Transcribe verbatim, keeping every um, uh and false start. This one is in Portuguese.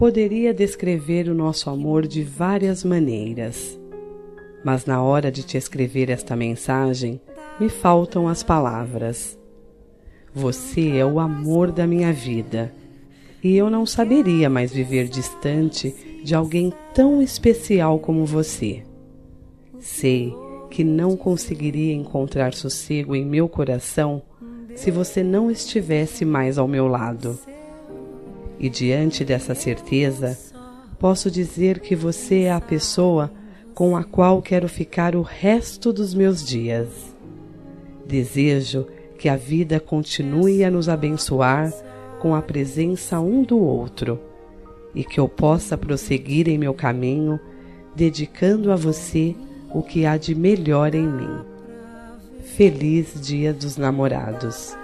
poderia descrever o nosso amor de várias maneiras, mas na hora de te escrever esta mensagem, me faltam as palavras. Você é o amor da minha vida, e eu não saberia mais viver distante de alguém tão especial como você. Sei que não conseguiria encontrar sossego em meu coração se você não estivesse mais ao meu lado. E diante dessa certeza, posso dizer que você é a pessoa com a qual quero ficar o resto dos meus dias. Desejo que a vida continue a nos abençoar com a presença um do outro e que eu possa prosseguir em meu caminho, dedicando a você o que há de melhor em mim. Feliz Dia dos Namorados!